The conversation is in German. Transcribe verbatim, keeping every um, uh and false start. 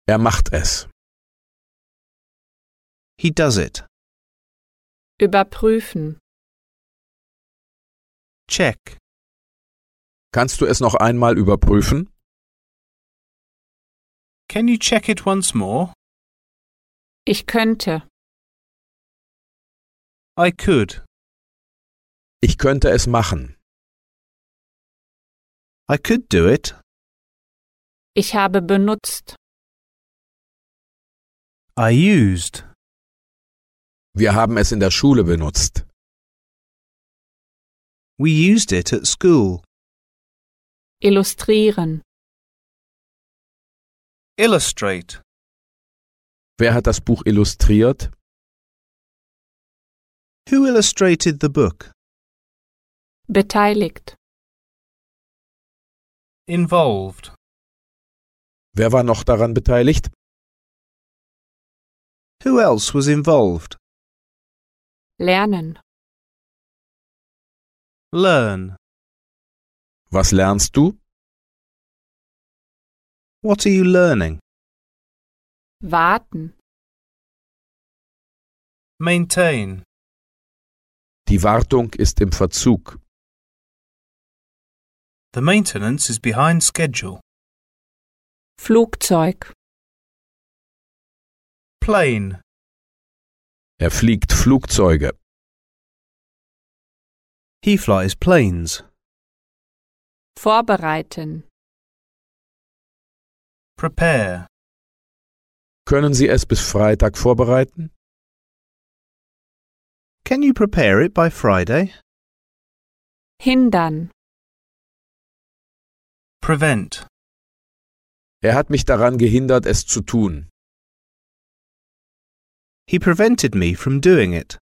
Er macht es. He does it. Überprüfen. Check. Kannst du es noch einmal überprüfen? Can you check it once more? Ich könnte. I could. Ich könnte es machen. I could do it. Ich habe benutzt. I used. Wir haben es in der Schule benutzt. We used it at school. Illustrieren. Illustrate. Wer hat das Buch illustriert? Who illustrated the book? Beteiligt. Involved. Wer war noch daran beteiligt? Who else was involved? Lernen. Learn. Was lernst du? What are you learning? Warten. Maintain. Die Wartung ist im Verzug. The maintenance is behind schedule. Flugzeug. Plane. Er fliegt Flugzeuge. He flies planes. Vorbereiten. Prepare. Können Sie es bis Freitag vorbereiten? Can you prepare it by Friday? Hindern. Prevent. Er hat mich daran gehindert, es zu tun. He prevented me from doing it.